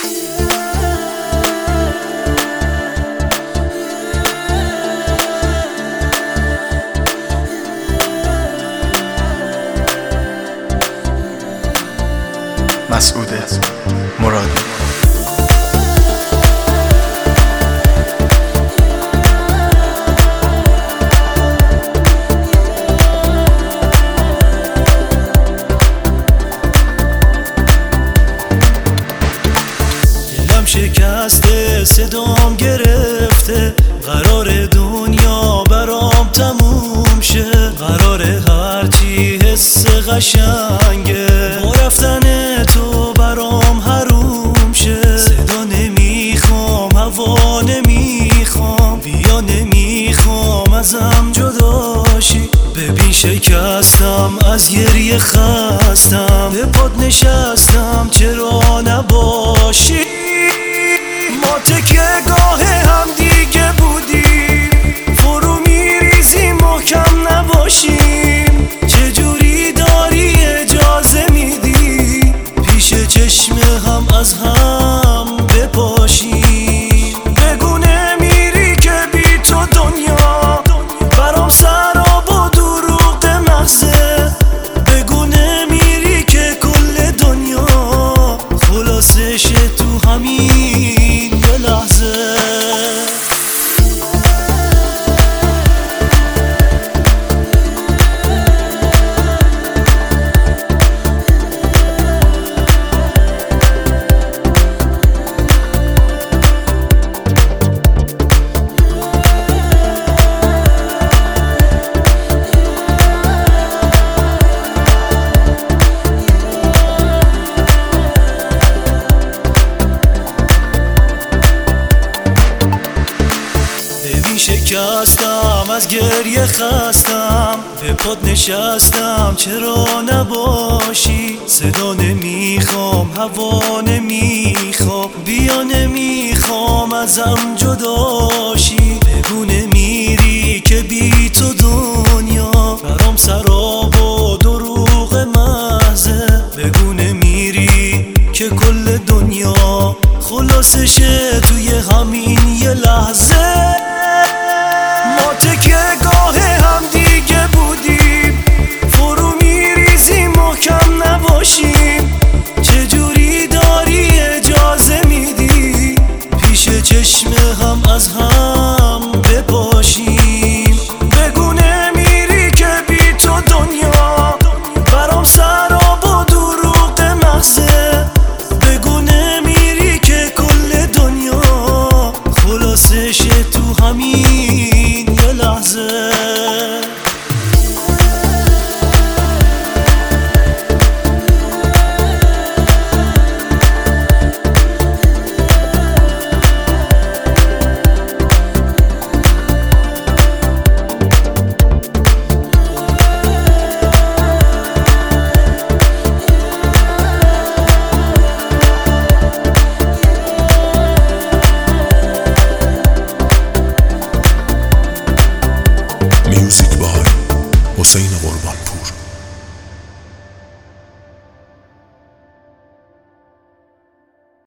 مسعود مرادی. دلم شکسته، صدام گرفته، قرار دنیا برام تموم شه، قرار هرچی حس قشنگه با رفتن تو برام حروم شه. صدا نمیخوام، هوا نمیخوام، بیا نمیخوام ازم جداشی. ببین شکستم، از گریه خستم، به پات نشستم چرا نباشی. ما تکیه‌گاه هم دیگه بودیم، فرو میریزیم محکم نباشیم. چجوری داری اجازه میدی پیش چشم هم از هم بپاشیم؟ بگو نمیری که بی تو دنیا برام سراب و دروغ مغزه. بگو نمیری که کل دنیا خلاصش تو همین یه لحظه. شکستم، از گریه خستم، به پات نشستم چرا نباشی. صدا نمیخوام، هوا نمیخوام، بیا نمیخوام ازم جداشی. بگو نمیری که بی تو دنیا برام سراب و دروغ محضه. بگو نمیری که کل دنیا خلاصشه توی همین یه لحظه. ما تکیه‌گاه هم دیگه بودیم، فرو میریزیم محکم نباشیم. چجوری داری اجازه میدی پیش چشم هم از هم بپاشیم؟ بگو نمیری که بی تو دنیا برام سراب و دروغ مغزه. بگو نمیری که کل دنیا خلاصش تو همین یه لحظه. Music by Hussein